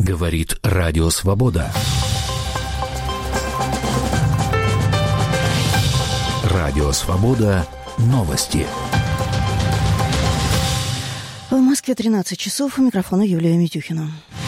Говорит Радио Свобода. Радио Свобода. Новости. В Москве 13 часов. У микрофона Юлия Митюхина.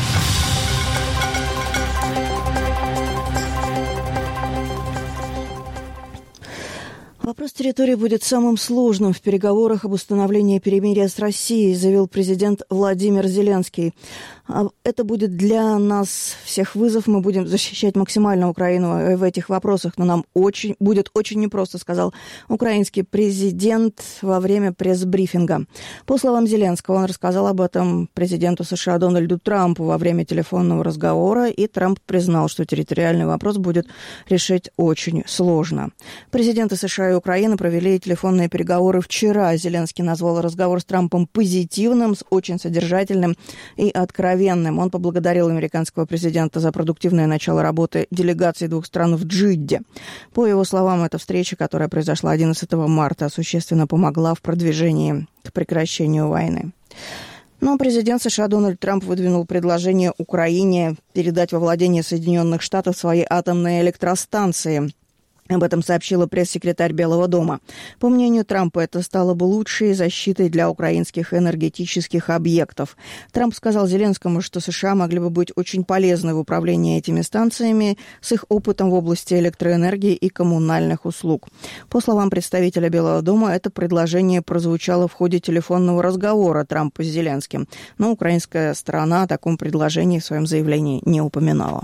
Вопрос территории будет самым сложным в переговорах об установлении перемирия с Россией, заявил президент Владимир Зеленский. Это будет для нас всех вызов. Мы будем защищать максимально Украину в этих вопросах, но нам будет очень непросто, сказал украинский президент во время пресс-брифинга. По словам Зеленского, он рассказал об этом президенту США Дональду Трампу во время телефонного разговора, и Трамп признал, что территориальный вопрос будет решить очень сложно. Президенты США и Украины провели телефонные переговоры вчера. Зеленский назвал разговор с Трампом позитивным, очень содержательным и откровенным. Он поблагодарил американского президента за продуктивное начало работы делегаций двух стран в Джидде. По его словам, эта встреча, которая произошла 11 марта, существенно помогла в продвижении к прекращению войны. Но президент США Дональд Трамп выдвинул предложение Украине передать во владение Соединенных Штатов свои атомные электростанции. Об этом сообщила пресс-секретарь Белого дома. По мнению Трампа, это стало бы лучшей защитой для украинских энергетических объектов. Трамп сказал Зеленскому, что США могли бы быть очень полезны в управлении этими станциями с их опытом в области электроэнергии и коммунальных услуг. По словам представителя Белого дома, это предложение прозвучало в ходе телефонного разговора Трампа с Зеленским. Но украинская сторона о таком предложении в своем заявлении не упоминала.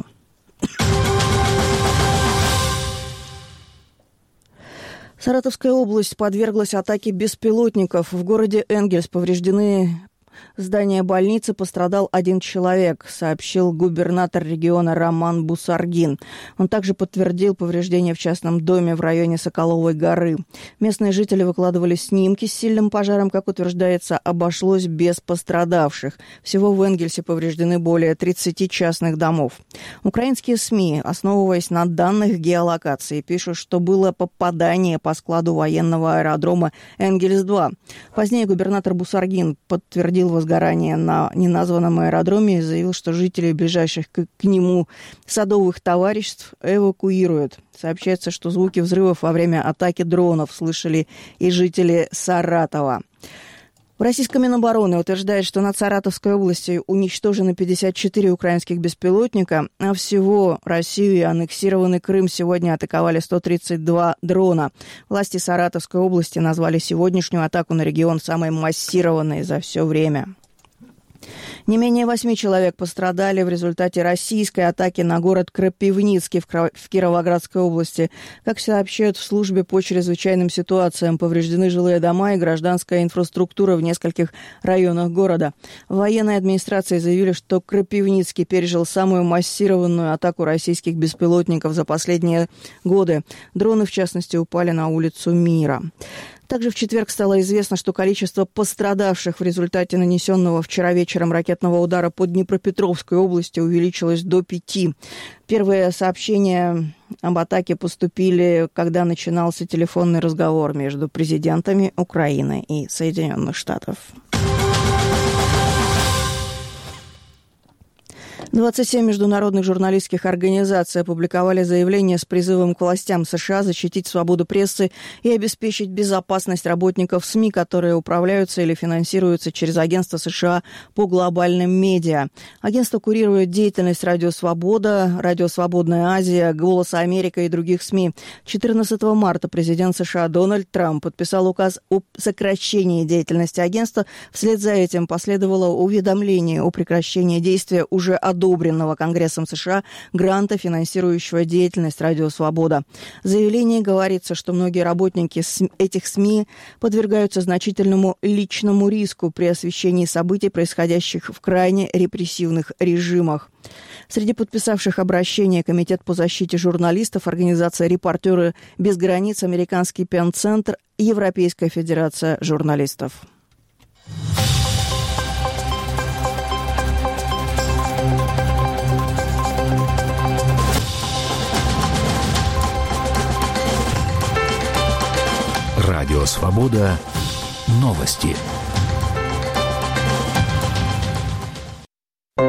Саратовская область подверглась атаке беспилотников. В городе Энгельс повреждены здания больницы, пострадал один человек, сообщил губернатор региона Роман Бусаргин. Он также подтвердил повреждения в частном доме в районе Соколовой горы. Местные жители выкладывали снимки с сильным пожаром. Как утверждается, обошлось без пострадавших. Всего в Энгельсе повреждены более 30 частных домов. Украинские СМИ, основываясь на данных геолокации, пишут, что было попадание по складу военного аэродрома Энгельс-2. Позднее губернатор Бусаргин подтвердил возгорание на неназванном аэродроме и заявил, что жители ближайших к нему садовых товариществ эвакуируют. Сообщается, что звуки взрывов во время атаки дронов слышали и жители Саратова. Российское Минобороны утверждает, что над Саратовской областью уничтожены 54 украинских беспилотника, а всего Россию и аннексированный Крым сегодня атаковали 132 дрона. Власти Саратовской области назвали сегодняшнюю атаку на регион самой массированной за все время. Не менее 8 человек пострадали в результате российской атаки на город Крапивницкий в Кировоградской области. Как сообщают в службе по чрезвычайным ситуациям, повреждены жилые дома и гражданская инфраструктура в нескольких районах города. В военной администрации заявили, что Крапивницкий пережил самую массированную атаку российских беспилотников за последние годы. Дроны, в частности, упали на улицу Мира. Также в четверг стало известно, что количество пострадавших в результате нанесенного вчера вечером ракетного удара по Днепропетровской области увеличилось до 5. Первые сообщения об атаке поступили, когда начинался телефонный разговор между президентами Украины и Соединенных Штатов. 27 международных журналистских организаций опубликовали заявление с призывом к властям США защитить свободу прессы и обеспечить безопасность работников СМИ, которые управляются или финансируются через агентство США по глобальным медиа. Агентство курирует деятельность Радио Свобода, Радио Свободная Азия, Голос Америка и других СМИ. 14 марта президент США Дональд Трамп подписал указ о сокращении деятельности агентства. Вслед за этим последовало уведомление о прекращении действия уже одобренного Конгрессом США гранта, финансирующего деятельность Радио Свобода. В заявлении говорится, что многие работники этих СМИ подвергаются значительному личному риску при освещении событий, происходящих в крайне репрессивных режимах. Среди подписавших обращение Комитет по защите журналистов, организация «Репортеры без границ», Американский Пен-центр, Европейская федерация журналистов. Радио Свобода. Новости.